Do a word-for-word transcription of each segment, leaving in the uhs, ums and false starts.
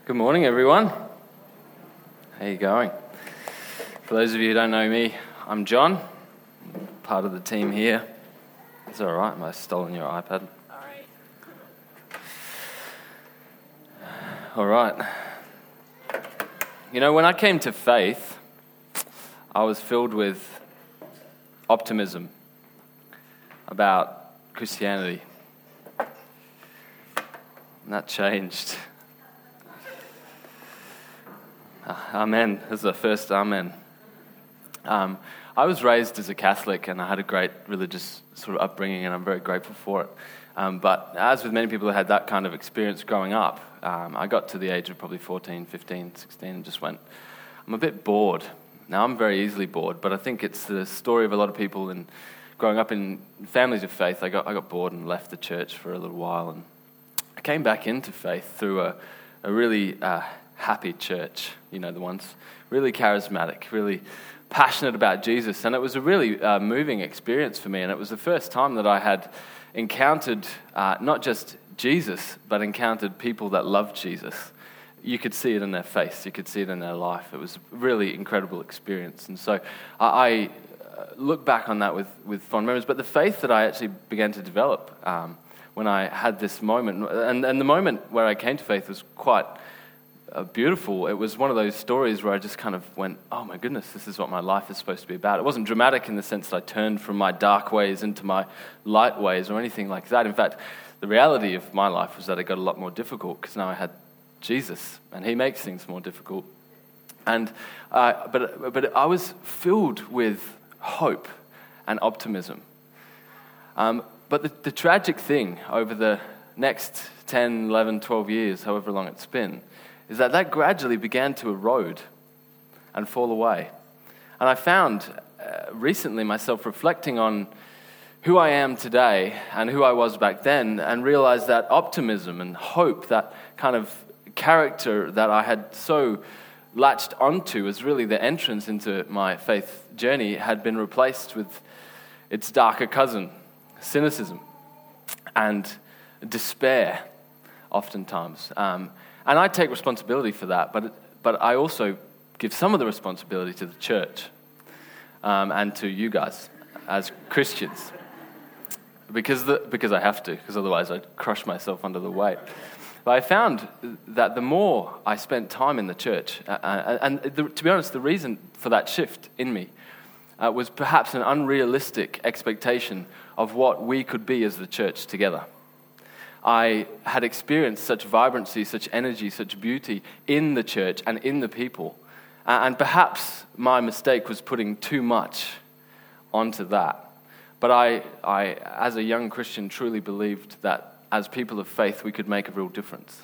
Good morning, everyone. How you going? For those of you who don't know me, I'm John, part of the team here. Is that all right? Am I stolen your iPad? All right. All right. You know, when I came to faith, I was filled with optimism about Christianity. And that changed. Amen. This is the first amen. Um, I was raised as a Catholic and I had a great religious sort of upbringing and I'm very grateful for it. Um, but as with many people who had that kind of experience growing up, um, I got to the age of probably fourteen, fifteen, sixteen and just went, I'm a bit bored. Now, I'm very easily bored, but I think it's the story of a lot of people and growing up in families of faith. I got I got bored and left the church for a little while and I came back into faith through a, a really uh, happy church, you know, the ones really charismatic, really passionate about Jesus. And it was a really uh, moving experience for me. And it was the first time that I had encountered uh, not just Jesus, but encountered people that loved Jesus. You could see it in their face. You could see it in their life. It was a really incredible experience. And so I, I look back on that with, with fond memories. But the faith that I actually began to develop um, when I had this moment, and, and the moment where I came to faith was quite uh, beautiful. It was one of those stories where I just kind of went, oh my goodness, this is what my life is supposed to be about. It wasn't dramatic in the sense that I turned from my dark ways into my light ways or anything like that. In fact, the reality of my life was that it got a lot more difficult because now I had Jesus, and he makes things more difficult. And uh, but but I was filled with hope and optimism. Um, but the, the tragic thing over the next ten, eleven, twelve years, however long it's been, is that that gradually began to erode and fall away. And I found uh, recently myself reflecting on who I am today and who I was back then, and realized that optimism and hope, that kind of character that I had so latched onto as really the entrance into my faith journey, had been replaced with its darker cousin, cynicism and despair, oftentimes. Um, and I take responsibility for that, but but I also give some of the responsibility to the church um, and to you guys as Christians, because the, because I have to, because otherwise I'd crush myself under the weight. But I found that the more I spent time in the church, uh, and the, to be honest, the reason for that shift in me uh, was perhaps an unrealistic expectation of what we could be as the church together. I had experienced such vibrancy, such energy, such beauty in the church and in the people. Uh, and perhaps my mistake was putting too much onto that. But I, I, as a young Christian, truly believed that as people of faith, we could make a real difference.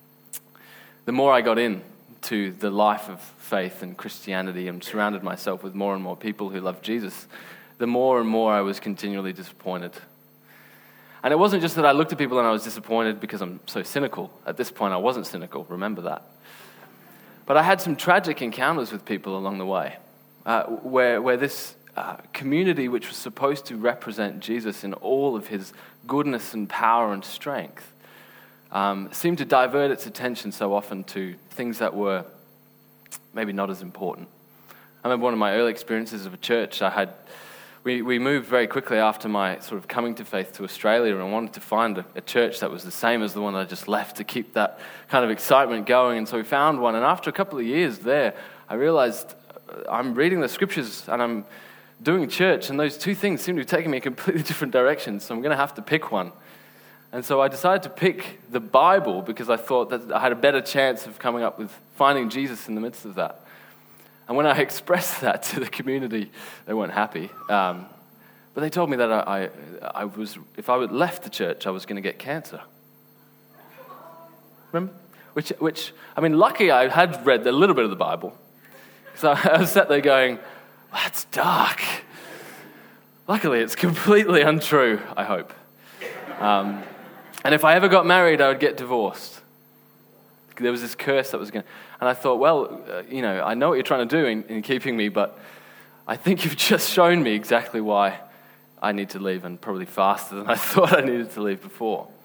The more I got into the life of faith and Christianity and surrounded myself with more and more people who loved Jesus, the more and more I was continually disappointed. And it wasn't just that I looked at people and I was disappointed because I'm so cynical. At this point, I wasn't cynical, remember that. But I had some tragic encounters with people along the way, uh, where, where this uh, community, which was supposed to represent Jesus in all of his goodness and power and strength, um, seemed to divert its attention so often to things that were maybe not as important. I remember one of my early experiences of a church I had. We, we moved very quickly after my sort of coming to faith to Australia, and I wanted to find a, a church that was the same as the one I just left to keep that kind of excitement going. And so we found one, and after a couple of years there, I realized I'm reading the scriptures and I'm doing church, and those two things seem to be taking me in completely different directions, so I'm going to have to pick one. And so I decided to pick the Bible because I thought that I had a better chance of coming up with finding Jesus in the midst of that. And when I expressed that to the community, they weren't happy. Um, but they told me that I, I, I was, if I would left the church, I was going to get cancer. Remember? Which, which, I mean, lucky I had read a little bit of the Bible. So I was sat there going, that's dark. Luckily, it's completely untrue, I hope. Um, and if I ever got married, I would get divorced. There was this curse that was going to... And I thought, well, uh, you know, I know what you're trying to do in, in keeping me, but I think you've just shown me exactly why I need to leave, and probably faster than I thought I needed to leave before.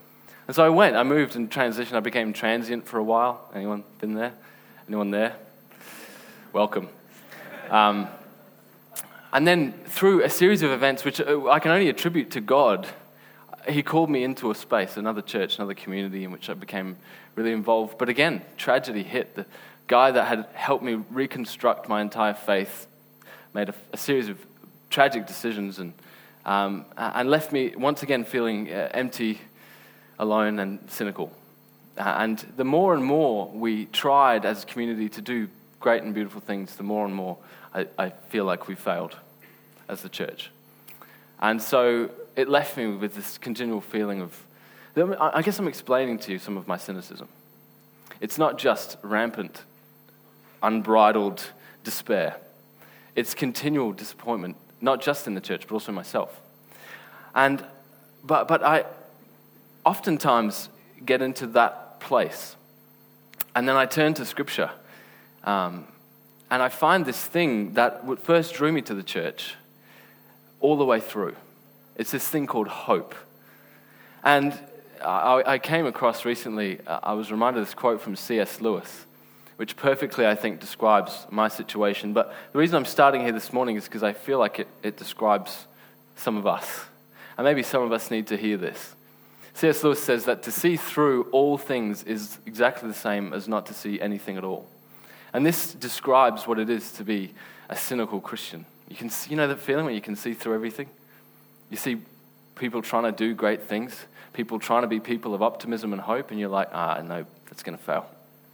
And so I went, I moved and transitioned. I became transient for a while. Anyone been there? Anyone there? Welcome. Um, and then through a series of events, which I can only attribute to God, he called me into a space, another church, another community in which I became really involved. But again, tragedy hit. The guy that had helped me reconstruct my entire faith made a, a series of tragic decisions and um, and left me once again feeling uh, empty, alone, and cynical. Uh, and the more and more we tried as a community to do great and beautiful things, the more and more I, I feel like we failed as the church. And so it left me with this continual feeling of, I guess I'm explaining to you some of my cynicism. It's not just rampant, unbridled despair. It's continual disappointment, not just in the church, but also myself. And but but I oftentimes get into that place, and then I turn to Scripture, um, and I find this thing that first drew me to the church all the way through. It's this thing called hope. And I, I came across recently, I was reminded of this quote from C S Lewis, which perfectly, I think, describes my situation. But the reason I'm starting here this morning is because I feel like it, it describes some of us. And maybe some of us need to hear this. C S Lewis says that to see through all things is exactly the same as not to see anything at all. And this describes what it is to be a cynical Christian. You can see, you know that feeling when you can see through everything? You see people trying to do great things, people trying to be people of optimism and hope, and you're like, ah, no, that's going to fail.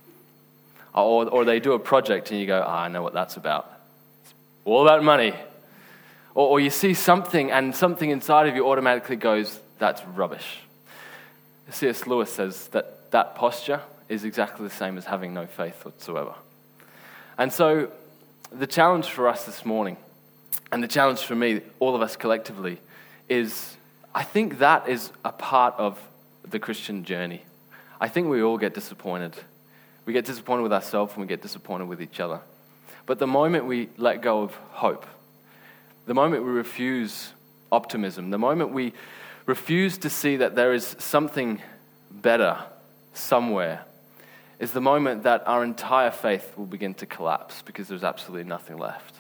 Or, or they do a project and you go, ah, I know what that's about. It's all about money. Or, or you see something and something inside of you automatically goes, that's rubbish. C S Lewis says that that posture is exactly the same as having no faith whatsoever. And so the challenge for us this morning, and the challenge for me, all of us collectively, is I think that is a part of the Christian journey. I think we all get disappointed. We get disappointed with ourselves and we get disappointed with each other. But the moment we let go of hope, the moment we refuse optimism, the moment we refuse to see that there is something better somewhere, is the moment that our entire faith will begin to collapse because there's absolutely nothing left.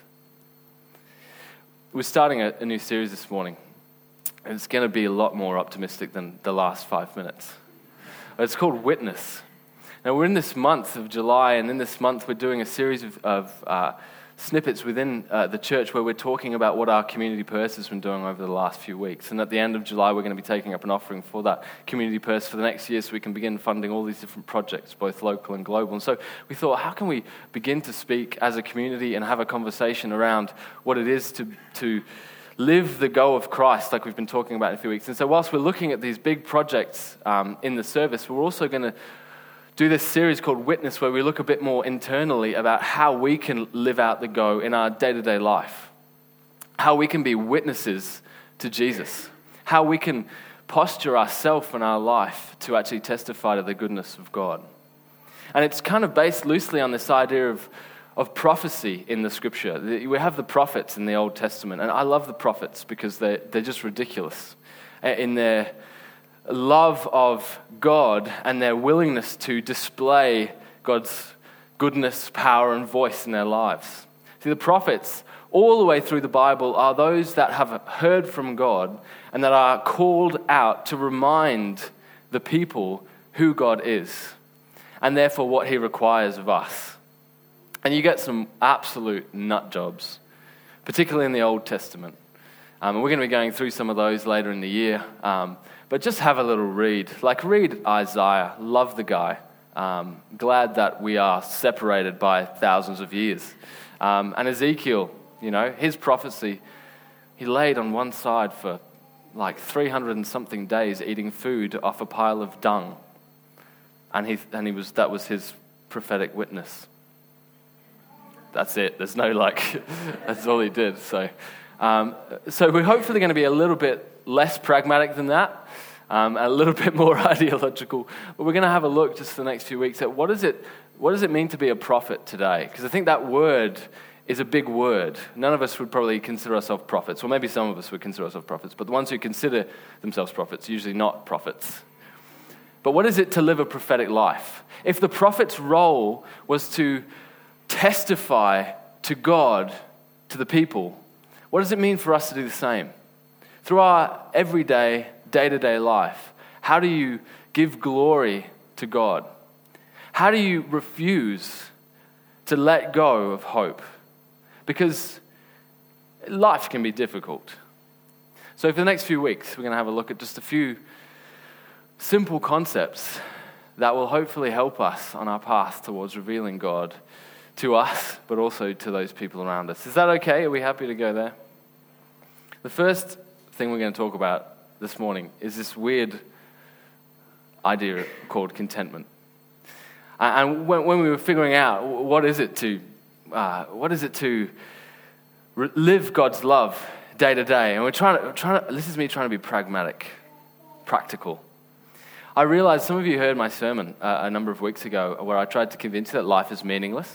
We're starting a, a new series this morning, and it's going to be a lot more optimistic than the last five minutes. It's called Witness. Now, we're in this month of July, and in this month we're doing a series of, of uh, snippets within uh, the church where we're talking about what our community purse has been doing over the last few weeks. And at the end of July, we're going to be taking up an offering for that community purse for the next year so we can begin funding all these different projects, both local and global. And so we thought, how can we begin to speak as a community and have a conversation around what it is to to live the go of Christ, like we've been talking about in a few weeks. And so whilst we're looking at these big projects um, in the service, we're also going to do this series called Witness, where we look a bit more internally about how we can live out the go in our day-to-day life, how we can be witnesses to Jesus, how we can posture ourselves and our life to actually testify to the goodness of God. And it's kind of based loosely on this idea of of prophecy in the Scripture. We have the prophets in the Old Testament, and I love the prophets because they're, they're just ridiculous in their love of God and their willingness to display God's goodness, power, and voice in their lives. See, the prophets, all the way through the Bible, are those that have heard from God and that are called out to remind the people who God is, and therefore what He requires of us. And you get some absolute nut jobs, particularly in the Old Testament. Um, and we're going to be going through some of those later in the year. Um, but just have a little read. Like, read Isaiah. Love the guy. Um, glad that we are separated by thousands of years. Um, and Ezekiel, you know, his prophecy, he laid on one side for like three hundred and something days eating food off a pile of dung. And he and he was that was his prophetic witness. That's it. There's no like, that's all he did. So, um, so we're hopefully going to be a little bit less pragmatic than that, um, a little bit more ideological. But we're going to have a look just for the next few weeks at what is it, what does it mean to be a prophet today? Because I think that word is a big word. None of us would probably consider ourselves prophets, or maybe some of us would consider ourselves prophets. But the ones who consider themselves prophets, usually not prophets. But what is it to live a prophetic life? If the prophet's role was to testify to God, to the people, what does it mean for us to do the same? Through our everyday, day-to-day life, how do you give glory to God? How do you refuse to let go of hope? Because life can be difficult. So for the next few weeks, we're going to have a look at just a few simple concepts that will hopefully help us on our path towards revealing God to us, but also to those people around us. Is that okay? Are we happy to go there? The first thing we're going to talk about this morning is this weird idea called contentment. And when, when we were figuring out what is it to, uh, what is it to re- live God's love day to day, and we're trying to, trying to, this is me trying to be pragmatic, practical. I realized some of you heard my sermon uh, a number of weeks ago where I tried to convince you that life is meaningless,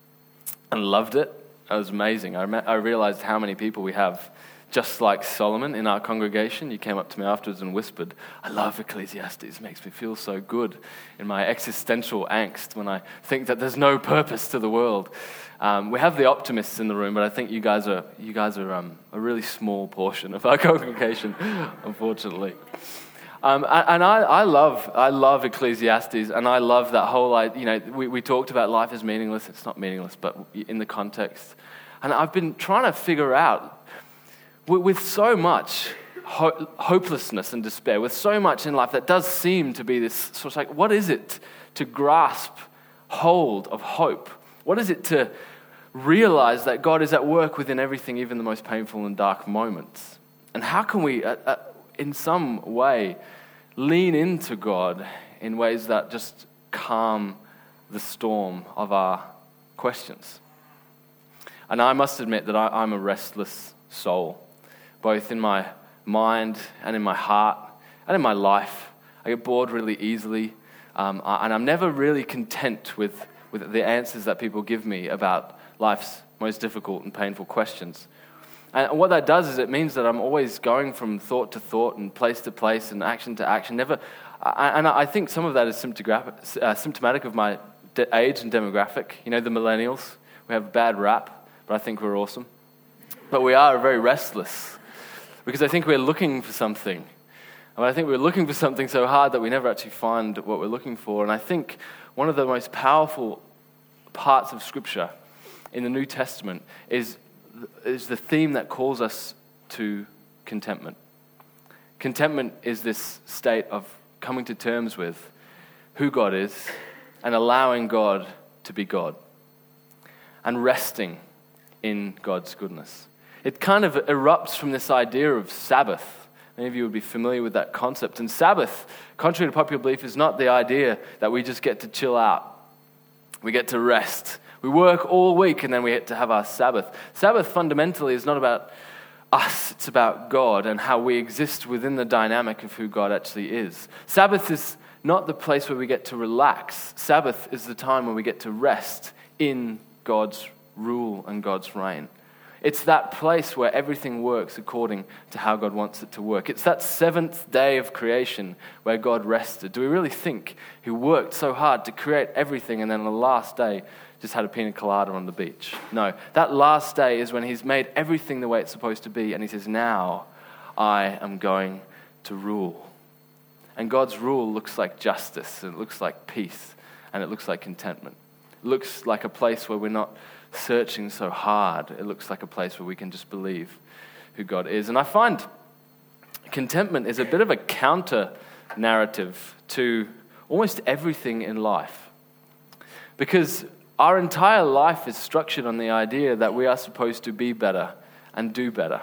and loved it. It was amazing. I, re- I realized how many people we have just like Solomon in our congregation. You came up to me afterwards and whispered, "I love Ecclesiastes. It makes me feel so good in my existential angst when I think that there's no purpose to the world." Um, we have the optimists in the room, but I think you guys are you guys are um, a really small portion of our congregation, unfortunately. Um, and I, I love I love Ecclesiastes, and I love that whole, you know, we, we talked about life is meaningless. It's not meaningless, but in the context. And I've been trying to figure out, with so much ho- hopelessness and despair, with so much in life that does seem to be this sort of like, what is it to grasp hold of hope? What is it to realize that God is at work within everything, even the most painful and dark moments? And how can we, uh, uh, in some way, lean into God in ways that just calm the storm of our questions? And I must admit that I, I'm a restless soul, both in my mind and in my heart and in my life. I get bored really easily, um, and I'm never really content with, with the answers that people give me about life's most difficult and painful questions. And what that does is it means that I'm always going from thought to thought and place to place and action to action. Never, and I think some of that is symptomatic of my age and demographic. You know, the millennials, we have a bad rap, but I think we're awesome. But we are very restless, because I think we're looking for something. And I think we're looking for something so hard that we never actually find what we're looking for. And I think one of the most powerful parts of Scripture in the New Testament is, is the theme that calls us to contentment. Contentment is this state of coming to terms with who God is and allowing God to be God and resting in God's goodness. It kind of erupts from this idea of Sabbath. Many of you would be familiar with that concept. And Sabbath, contrary to popular belief, is not the idea that we just get to chill out. We get to rest. We work all week and then we get to have our Sabbath. Sabbath fundamentally is not about us. It's about God and how we exist within the dynamic of who God actually is. Sabbath is not the place where we get to relax. Sabbath is the time when we get to rest in God's rule and God's reign. It's that place where everything works according to how God wants it to work. It's that seventh day of creation where God rested. Do we really think He worked so hard to create everything and then on the last day just had a pina colada on the beach? No, that last day is when He's made everything the way it's supposed to be, and He says, now I am going to rule. And God's rule looks like justice, and it looks like peace, and it looks like contentment. It looks like a place where we're not searching so hard. It looks like a place where we can just believe who God is. And I find contentment is a bit of a counter narrative to almost everything in life. Because our entire life is structured on the idea that we are supposed to be better and do better.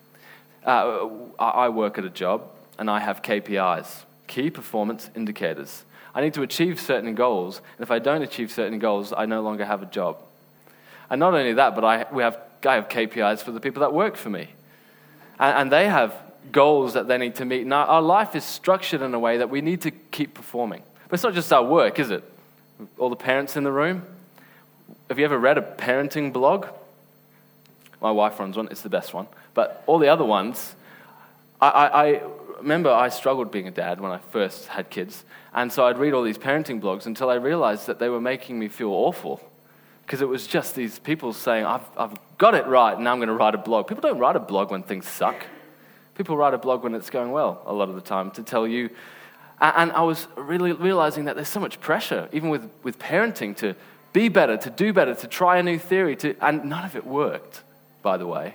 Uh, I work at a job and I have K P Is, key performance indicators. I need to achieve certain goals, and if I don't achieve certain goals, I no longer have a job. And not only that, but I we have I have K P Is for the people that work for me. And, and they have goals that they need to meet. Now, our life is structured in a way that we need to keep performing. But it's not just our work, is it? All the parents in the room. Have you ever read a parenting blog? My wife runs one. It's the best one. But all the other ones, I, I, I remember I struggled being a dad when I first had kids. And so I'd read all these parenting blogs until I realized that they were making me feel awful. Because it was just these people saying, I've, I've got it right, and now I'm going to write a blog. People don't write a blog when things suck. People write a blog when it's going well a lot of the time to tell you. And I was really realizing that there's so much pressure, even with, with parenting, to be better, to do better, to try a new theory, to, and none of it worked, by the way.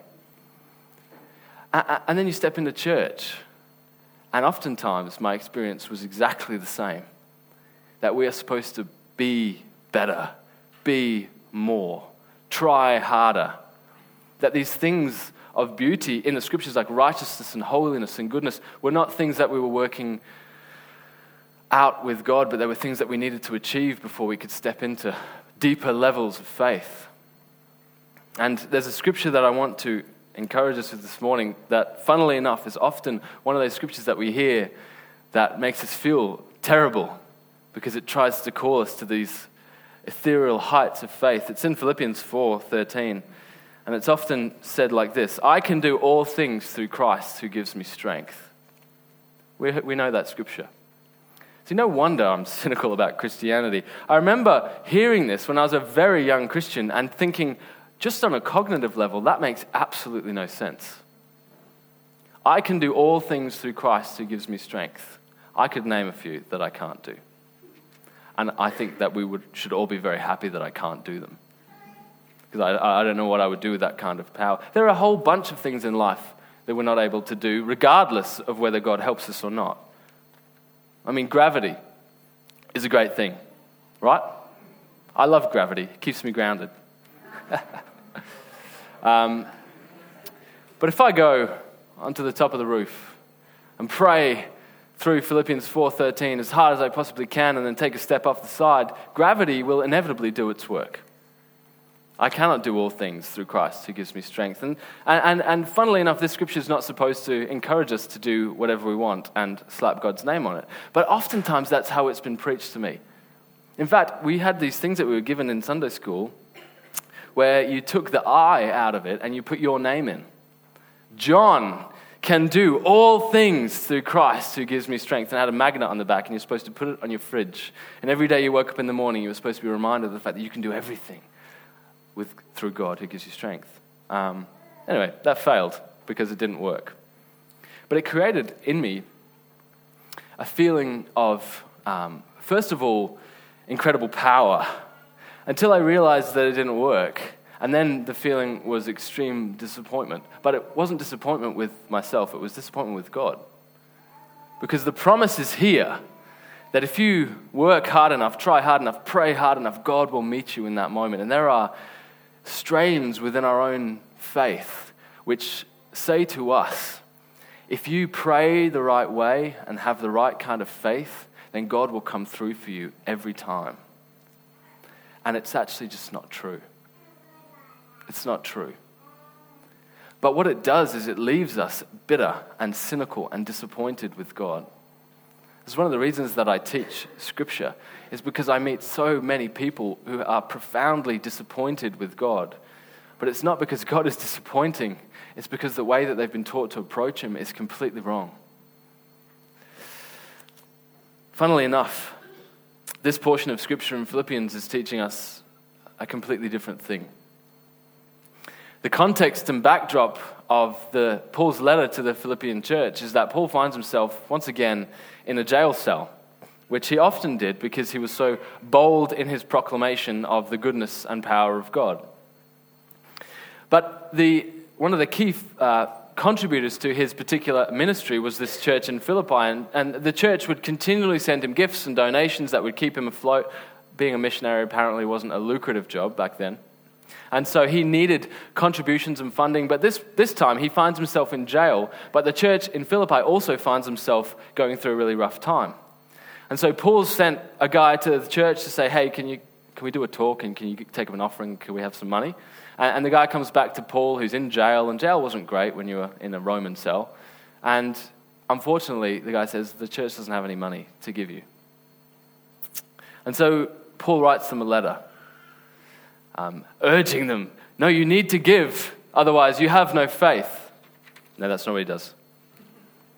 And then you step into church, and oftentimes my experience was exactly the same. That we are supposed to be better, be more, try harder. That these things of beauty in the scriptures, like righteousness and holiness and goodness, were not things that we were working out with God, but they were things that we needed to achieve before we could step into deeper levels of faith. And there's a scripture that I want to encourage us with this morning that, funnily enough, is often one of those scriptures that we hear that makes us feel terrible because it tries to call us to these ethereal heights of faith. It's in Philippians four thirteen, and it's often said like this: I can do all things through Christ who gives me strength. We, we know that scripture. See, no wonder I'm cynical about Christianity. I remember hearing this when I was a very young Christian and thinking, just on a cognitive level, that makes absolutely no sense. I can do all things through Christ who gives me strength. I could name a few that I can't do. And I think that we would should all be very happy that I can't do them. Because I, I don't know what I would do with that kind of power. There are a whole bunch of things in life that we're not able to do, regardless of whether God helps us or not. I mean, gravity is a great thing, right? I love gravity. It keeps me grounded. um, but if I go onto the top of the roof and pray through Philippians four thirteen as hard as I possibly can and then take a step off the side, gravity will inevitably do its work. I cannot do all things through Christ who gives me strength. And, and, and funnily enough, this scripture is not supposed to encourage us to do whatever we want and slap God's name on it. But oftentimes that's how it's been preached to me. In fact, we had these things that we were given in Sunday school where you took the I out of it and you put your name in. John can do all things through Christ who gives me strength. And I had a magnet on the back, and you're supposed to put it on your fridge. And every day you woke up in the morning, you were supposed to be reminded of the fact that you can do everything with through God who gives you strength. Um, anyway, that failed because it didn't work. But it created in me a feeling of, um, first of all, incredible power, until I realized that it didn't work. And then the feeling was extreme disappointment. But it wasn't disappointment with myself, it was disappointment with God. Because the promise is here that if you work hard enough, try hard enough, pray hard enough, God will meet you in that moment. And there are strains within our own faith which say to us, if you pray the right way and have the right kind of faith, then God will come through for you every time. And it's actually just not true. It's not true. But what it does is it leaves us bitter and cynical and disappointed with God. It's one of the reasons that I teach Scripture, is because I meet so many people who are profoundly disappointed with God. But it's not because God is disappointing, it's because the way that they've been taught to approach Him is completely wrong. Funnily enough, this portion of Scripture in Philippians is teaching us a completely different thing. The context and backdrop of the Paul's letter to the Philippian church is that Paul finds himself once again in a jail cell, which he often did because he was so bold in his proclamation of the goodness and power of God. But the one of the key uh, contributors to his particular ministry was this church in Philippi, and, and the church would continually send him gifts and donations that would keep him afloat. Being a missionary apparently wasn't a lucrative job back then. And so he needed contributions and funding, but this, this time he finds himself in jail, but the church in Philippi also finds himself going through a really rough time. And so Paul sent a guy to the church to say, hey, can you can we do a talk and can you take up an offering, can we have some money? And, and the guy comes back to Paul, who's in jail, and jail wasn't great when you were in a Roman cell. And unfortunately, the guy says, the church doesn't have any money to give you. And so Paul writes them a letter, Um, urging them, no, you need to give, otherwise you have no faith. No, that's not what he does.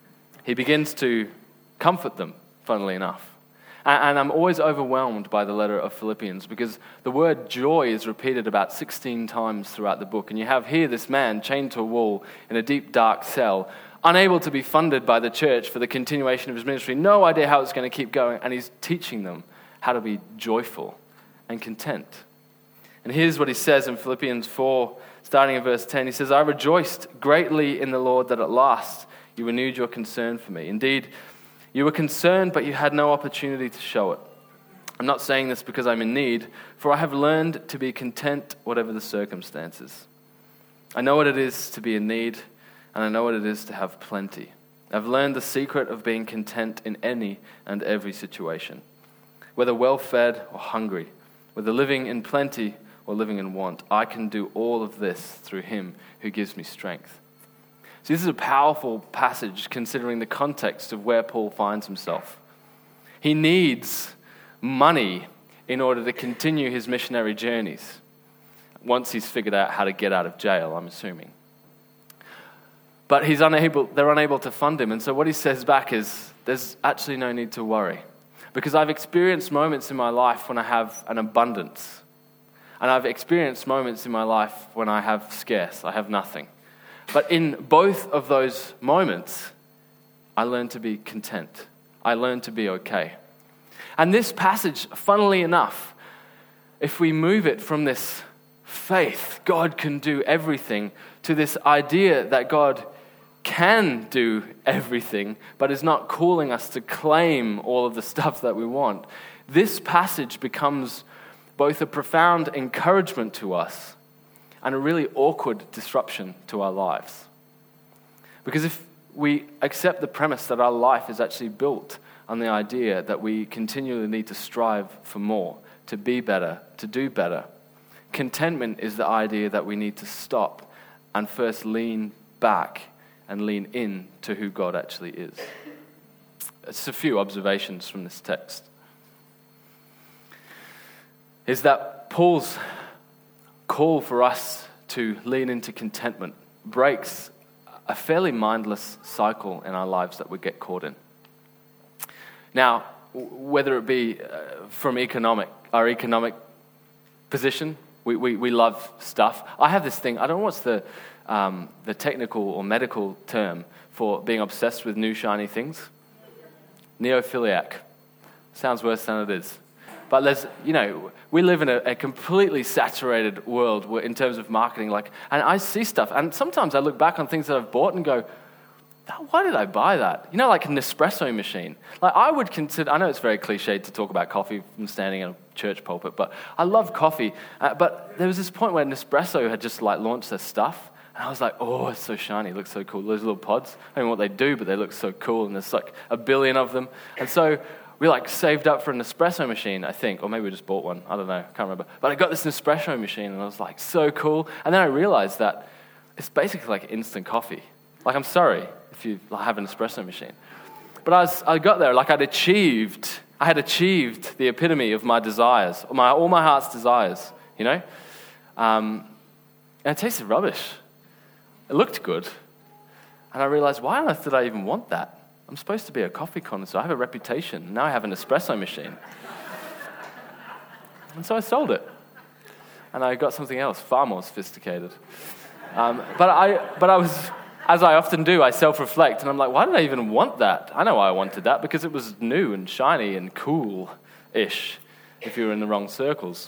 he begins to comfort them, funnily enough. And I'm always overwhelmed by the letter of Philippians because the word joy is repeated about sixteen times throughout the book. And you have here this man chained to a wall in a deep, dark cell, unable to be funded by the church for the continuation of his ministry, no idea how it's going to keep going, and he's teaching them how to be joyful and content. And here's what he says in Philippians four, starting in verse ten. He says, I rejoiced greatly in the Lord that at last you renewed your concern for me. Indeed, you were concerned, but you had no opportunity to show it. I'm not saying this because I'm in need, for I have learned to be content whatever the circumstances. I know what it is to be in need, and I know what it is to have plenty. I've learned the secret of being content in any and every situation, whether well-fed or hungry, whether living in plenty or living in want. I can do all of this through him who gives me strength. So this is a powerful passage considering the context of where Paul finds himself. He needs money in order to continue his missionary journeys, once he's figured out how to get out of jail, I'm assuming. But he's unable, they're unable to fund him, and so what he says back is, there's actually no need to worry, because I've experienced moments in my life when I have an abundance, and I've experienced moments in my life when I have scarce, I have nothing. But in both of those moments, I learned to be content. I learned to be okay. And this passage, funnily enough, if we move it from this faith, God can do everything, to this idea that God can do everything, but is not calling us to claim all of the stuff that we want, this passage becomes both a profound encouragement to us and a really awkward disruption to our lives. Because if we accept the premise that our life is actually built on the idea that we continually need to strive for more, to be better, to do better, contentment is the idea that we need to stop and first lean back and lean in to who God actually is. It's a few observations from this text. Is that Paul's call for us to lean into contentment breaks a fairly mindless cycle in our lives that we get caught in. Now, whether it be uh, from economic, our economic position, we, we, we love stuff. I have this thing, I don't know what's the, um, the technical or medical term for being obsessed with new shiny things. Neophiliac. Sounds worse than it is. But there's, you know, we live in a, a completely saturated world where, in terms of marketing. Like, and I see stuff, and sometimes I look back on things that I've bought and go, why did I buy that? You know, like an Nespresso machine. Like, I would consider, I know it's very cliched to talk about coffee from standing in a church pulpit, but I love coffee. Uh, but there was this point where Nespresso had just like launched their stuff, and I was like, oh, it's so shiny, it looks so cool. Those little pods, I don't know what they do, but they look so cool, and there's like a billion of them. And so we like saved up for an espresso machine, I think, or maybe we just bought one. I don't know, can't remember. But I got this Nespresso machine, and I was like, so cool. And then I realized that it's basically like instant coffee. Like, I'm sorry if you have an espresso machine, but I was, I got there, like I'd achieved, I had achieved the epitome of my desires, my all my heart's desires, you know. Um, and it tasted rubbish. It looked good, and I realized, why on earth did I even want that? I'm supposed to be a coffee connoisseur. I have a reputation. Now I have an espresso machine. And so I sold it. And I got something else, far more sophisticated. Um, but I but I was, as I often do, I self-reflect. And I'm like, why did I even want that? I know why I wanted that, because it was new and shiny and cool-ish if you were in the wrong circles.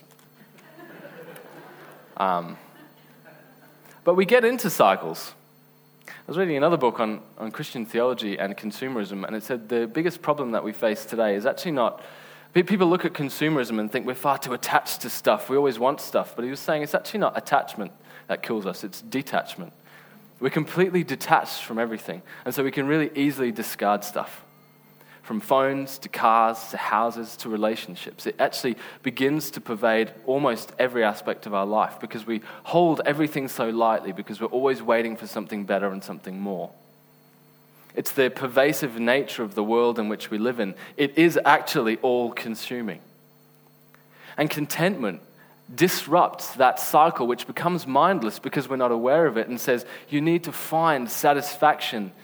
Um, but we get into cycles. I was reading another book on, on Christian theology and consumerism, and it said the biggest problem that we face today is actually not... People look at consumerism and think we're far too attached to stuff. We always want stuff. But he was saying it's actually not attachment that kills us. It's detachment. We're completely detached from everything. And so we can really easily discard stuff. From phones to cars to houses to relationships. It actually begins to pervade almost every aspect of our life because we hold everything so lightly because we're always waiting for something better and something more. It's the pervasive nature of the world in which we live in. It is actually all-consuming. And contentment disrupts that cycle, which becomes mindless because we're not aware of it, and says you need to find satisfaction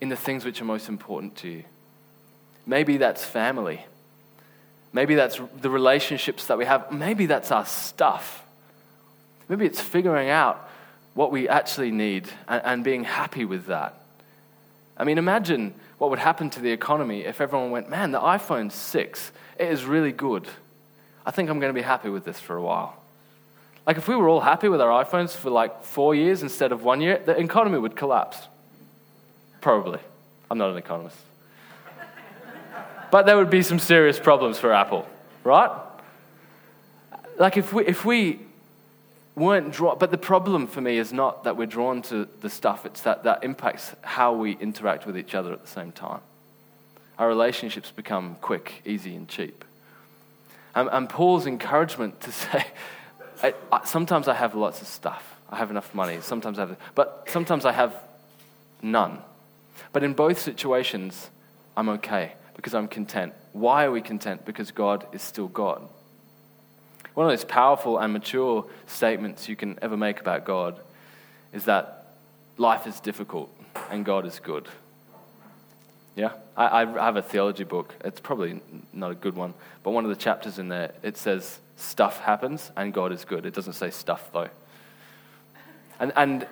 in the things which are most important to you. Maybe that's family. Maybe that's the relationships that we have. Maybe that's our stuff. Maybe it's figuring out what we actually need and, and being happy with that. I mean, imagine what would happen to the economy if everyone went, man, the iPhone six, it is really good. I think I'm going to be happy with this for a while. Like if we were all happy with our iPhones for like four years instead of one year, the economy would collapse. Probably. I'm not an economist. But there would be some serious problems for Apple, right? Like if we if we weren't drawn, but the problem for me is not that we're drawn to the stuff, it's that that impacts how we interact with each other at the same time. Our relationships become quick, easy, and cheap. And, and Paul's encouragement to say, I, I, sometimes I have lots of stuff. I have enough money. Sometimes I have, but sometimes I have none. But in both situations, I'm okay because I'm content. Why are we content? Because God is still God. One of those powerful and mature statements you can ever make about God is that life is difficult and God is good. Yeah? I, I have a theology book. It's probably not a good one, but one of the chapters in there, it says stuff happens and God is good. It doesn't say stuff, though. And and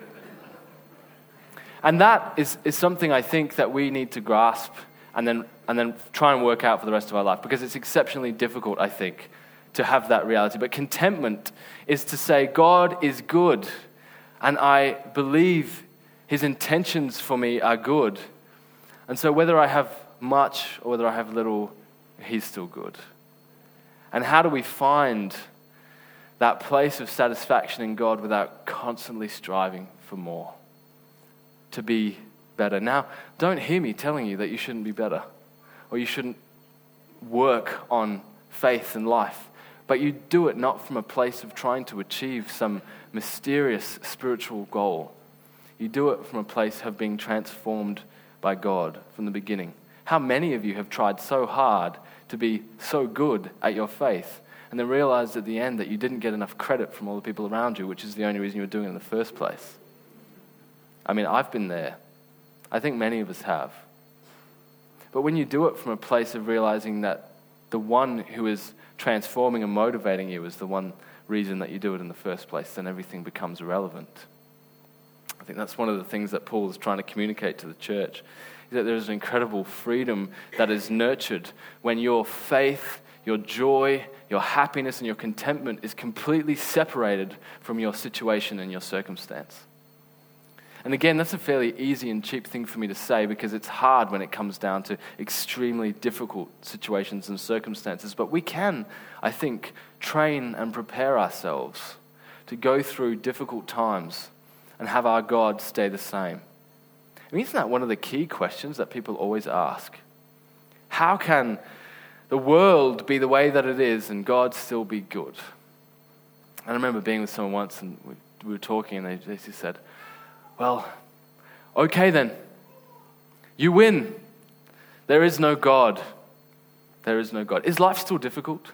and that is, is something I think that we need to grasp and then and then try and work out for the rest of our life, because it's exceptionally difficult, I think, to have that reality. But contentment is to say, God is good, and I believe his intentions for me are good. And so whether I have much or whether I have little, he's still good. And how do we find that place of satisfaction in God without constantly striving for more? To be better. Now, don't hear me telling you that you shouldn't be better or you shouldn't work on faith and life. But you do it not from a place of trying to achieve some mysterious spiritual goal. You do it from a place of being transformed by God from the beginning. How many of you have tried so hard to be so good at your faith and then realized at the end that you didn't get enough credit from all the people around you, which is the only reason you were doing it in the first place? I mean, I've been there. I think many of us have. But when you do it from a place of realizing that the one who is transforming and motivating you is the one reason that you do it in the first place, then everything becomes irrelevant. I think that's one of the things that Paul is trying to communicate to the church, is that there is an incredible freedom that is nurtured when your faith, your joy, your happiness, and your contentment is completely separated from your situation and your circumstance. And again, that's a fairly easy and cheap thing for me to say because it's hard when it comes down to extremely difficult situations and circumstances. But we can, I think, train and prepare ourselves to go through difficult times and have our God stay the same. I mean, isn't that one of the key questions that people always ask? How can the world be the way that it is and God still be good? I remember being with someone once and we, we were talking and they, they just said, well, okay then, you win. There is no God. There is no God. Is life still difficult?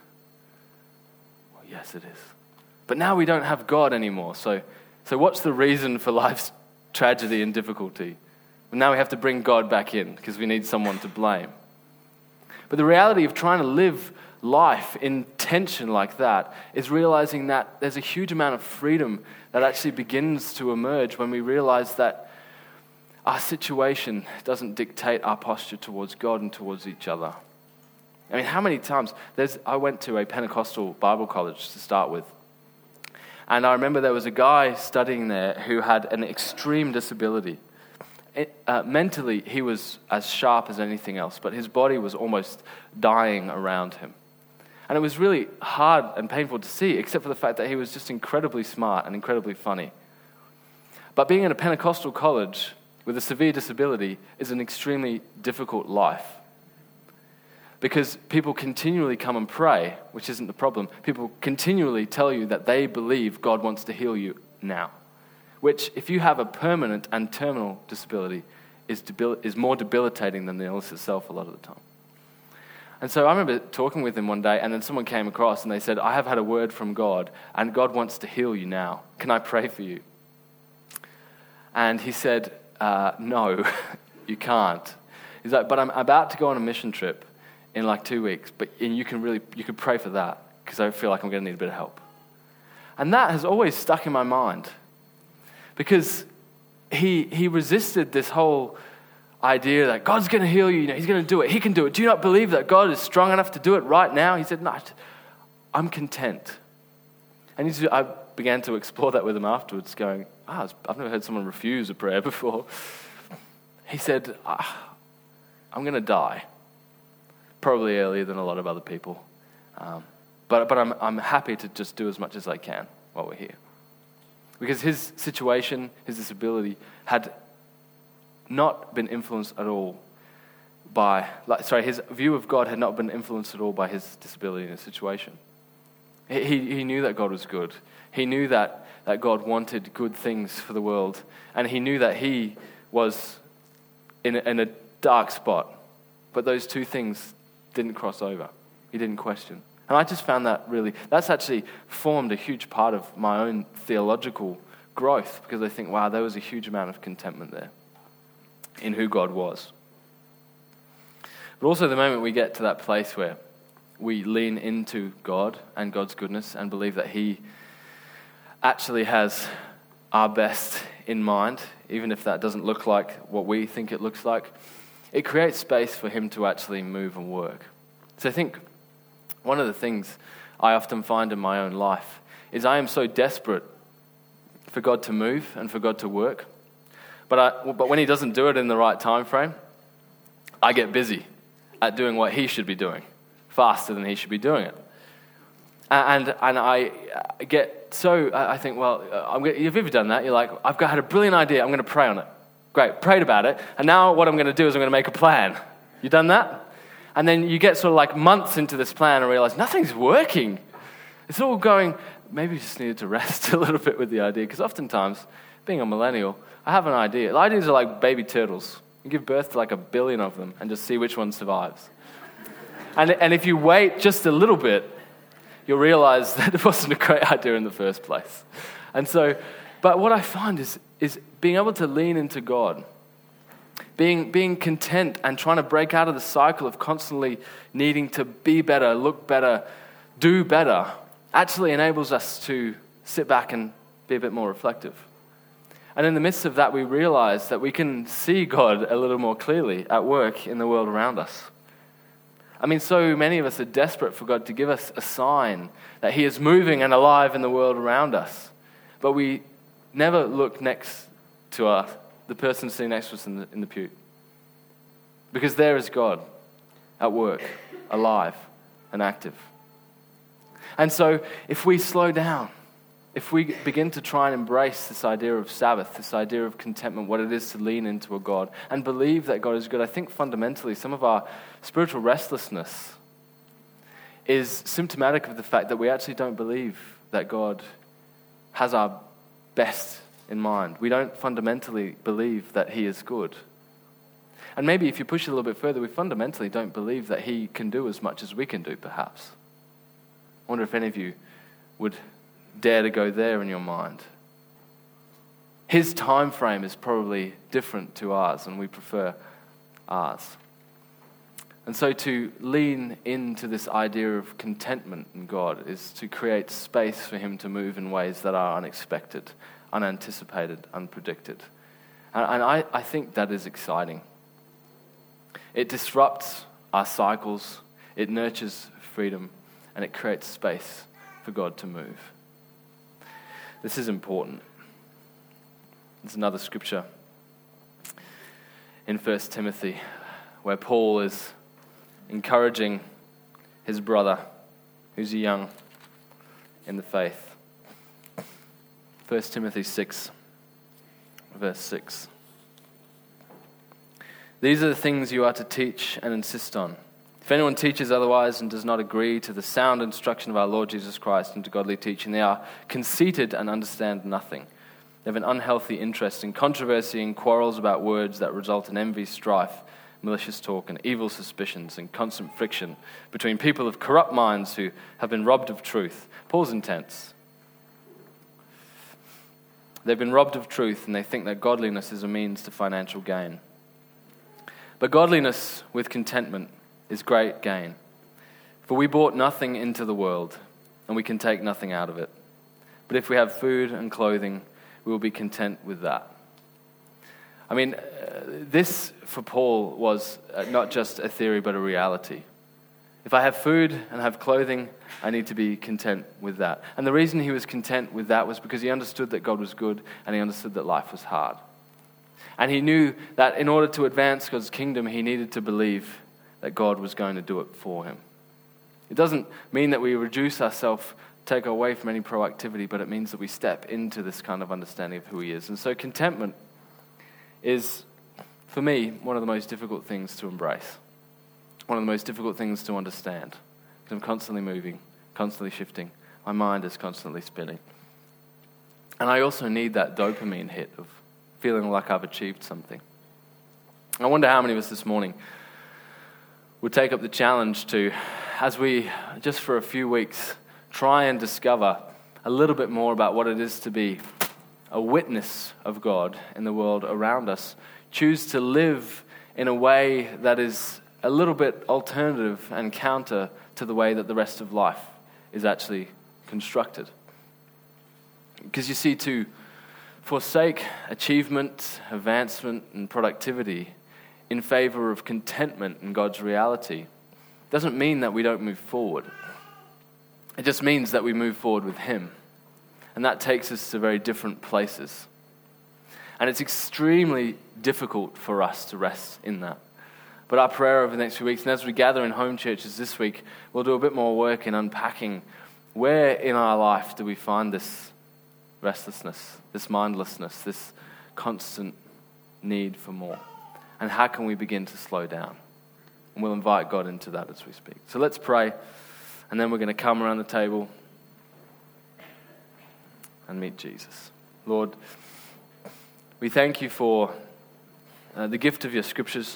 Well, yes, it is. But now we don't have God anymore. So, so what's the reason for life's tragedy and difficulty? Well, now we have to bring God back in because we need someone to blame. But the reality of trying to live life in tension like that is realizing that there's a huge amount of freedom that actually begins to emerge when we realize that our situation doesn't dictate our posture towards God and towards each other. I mean, how many times, there's, I went to a Pentecostal Bible college to start with, and I remember there was a guy studying there who had an extreme disability. It, uh, mentally, he was as sharp as anything else, but his body was almost dying around him. And it was really hard and painful to see, except for the fact that he was just incredibly smart and incredibly funny. But being in a Pentecostal college with a severe disability is an extremely difficult life. Because people continually come and pray, which isn't the problem. People continually tell you that they believe God wants to heal you now. Which, if you have a permanent and terminal disability, is, debil- is more debilitating than the illness itself a lot of the time. And so I remember talking with him one day, and then someone came across and they said, I have had a word from God, and God wants to heal you now. Can I pray for you? And he said, uh, no, You can't. He's like, but I'm about to go on a mission trip in like two weeks, but and you can really, you could pray for that because I feel like I'm going to need a bit of help. And that has always stuck in my mind because he he resisted this whole idea that God's going to heal you, you know, he's going to do it, he can do it. Do you not believe that God is strong enough to do it right now? He said, no, I'm content. And he, I began to explore that with him afterwards, going, ah, I've never heard someone refuse a prayer before. He said, ah, I'm going to die, probably earlier than a lot of other people. Um, but but I'm I'm happy to just do as much as I can while we're here. Because his situation, his disability, had not been influenced at all by, like, sorry, his view of God had not been influenced at all by his disability in his situation. He, he knew that God was good. He knew that, that God wanted good things for the world. And he knew that he was in a, in a dark spot. But those two things didn't cross over. He didn't question. And I just found that really, that's actually formed a huge part of my own theological growth, because I think, wow, there was a huge amount of contentment there in who God was. But also the moment we get to that place where we lean into God and God's goodness and believe that he actually has our best in mind, even if that doesn't look like what we think it looks like, it creates space for him to actually move and work. So I think one of the things I often find in my own life is I am so desperate for God to move and for God to work. But I, but when he doesn't do it in the right time frame, I get busy at doing what he should be doing faster than he should be doing it. And and I get so, I think, well, I'm, have you ever done that? You're like, I've got, had a brilliant idea, I'm going to pray on it. Great, prayed about it, and now what I'm going to do is I'm going to make a plan. You done that? And then you get sort of like months into this plan and realize nothing's working. It's all going, maybe you just needed to rest a little bit with the idea, because oftentimes, being a millennial, I have an idea. The ideas are like baby turtles. You give birth to like a billion of them and just see which one survives. And and if you wait just a little bit, you'll realize that it wasn't a great idea in the first place. And so, but what I find is is being able to lean into God, being being content and trying to break out of the cycle of constantly needing to be better, look better, do better, actually enables us to sit back and be a bit more reflective. And in the midst of that, we realize that we can see God a little more clearly at work in the world around us. I mean, so many of us are desperate for God to give us a sign that he is moving and alive in the world around us. But we never look next to us, the person sitting next to us in the, in the pew. Because there is God at work, alive and active. And so if we slow down, if we begin to try and embrace this idea of Sabbath, this idea of contentment, what it is to lean into a God, and believe that God is good, I think fundamentally some of our spiritual restlessness is symptomatic of the fact that we actually don't believe that God has our best in mind. We don't fundamentally believe that he is good. And maybe if you push it a little bit further, we fundamentally don't believe that he can do as much as we can do, perhaps. I wonder if any of you would dare to go there in your mind. His time frame is probably different to ours, and we prefer ours. And so to lean into this idea of contentment in God is to create space for him to move in ways that are unexpected, unanticipated, unpredicted. And, and I, I think that is exciting. It disrupts our cycles, it nurtures freedom, and it creates space for God to move. This is important. There's another scripture in First Timothy where Paul is encouraging his brother who's young in the faith. First Timothy six, verse six. These are the things you are to teach and insist on. If anyone teaches otherwise and does not agree to the sound instruction of our Lord Jesus Christ and to godly teaching, they are conceited and understand nothing. They have an unhealthy interest in controversy and quarrels about words that result in envy, strife, malicious talk, and evil suspicions and constant friction between people of corrupt minds who have been robbed of truth. Paul's intense. They've been robbed of truth and they think that godliness is a means to financial gain. But godliness with contentment is great gain. For we brought nothing into the world, and we can take nothing out of it. But if we have food and clothing, we will be content with that. I mean, uh, this for Paul was uh, not just a theory, but a reality. If I have food and have clothing, I need to be content with that. And the reason he was content with that was because he understood that God was good, and he understood that life was hard. And he knew that in order to advance God's kingdom, he needed to believe that God was going to do it for him. It doesn't mean that we reduce ourselves, take away from any proactivity, but it means that we step into this kind of understanding of who he is. And so contentment is, for me, one of the most difficult things to embrace. One of the most difficult things to understand. Because I'm constantly moving, constantly shifting. My mind is constantly spinning. And I also need that dopamine hit of feeling like I've achieved something. I wonder how many of us this morning would take up the challenge to, as we, just for a few weeks, try and discover a little bit more about what it is to be a witness of God in the world around us. Choose to live in a way that is a little bit alternative and counter to the way that the rest of life is actually constructed. Because you see, to forsake achievement, advancement, and productivity in favor of contentment in God's reality doesn't mean that we don't move forward. It just means that we move forward with Him. And that takes us to very different places. And it's extremely difficult for us to rest in that. But our prayer over the next few weeks, and as we gather in home churches this week, we'll do a bit more work in unpacking where in our life do we find this restlessness, this mindlessness, this constant need for more. And how can we begin to slow down? And we'll invite God into that as we speak. So let's pray, and then we're going to come around the table and meet Jesus. Lord, we thank you for uh, the gift of your scriptures.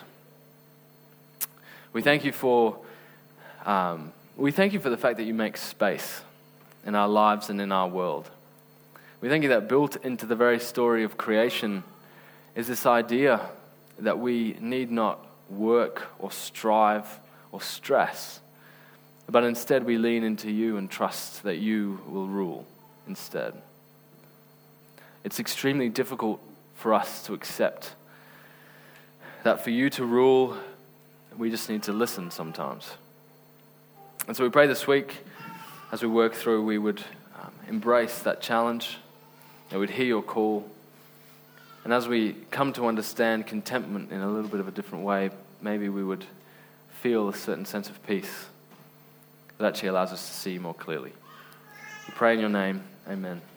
We thank you for um, we thank you for the fact that you make space in our lives and in our world. We thank you that built into the very story of creation is this idea that we need not work or strive or stress, but instead we lean into you and trust that you will rule instead. It's extremely difficult for us to accept that for you to rule, we just need to listen sometimes. And so we pray this week, as we work through, we would um, embrace that challenge, that we'd hear your call. And as we come to understand contentment in a little bit of a different way, maybe we would feel a certain sense of peace that actually allows us to see more clearly. We pray in your name. Amen.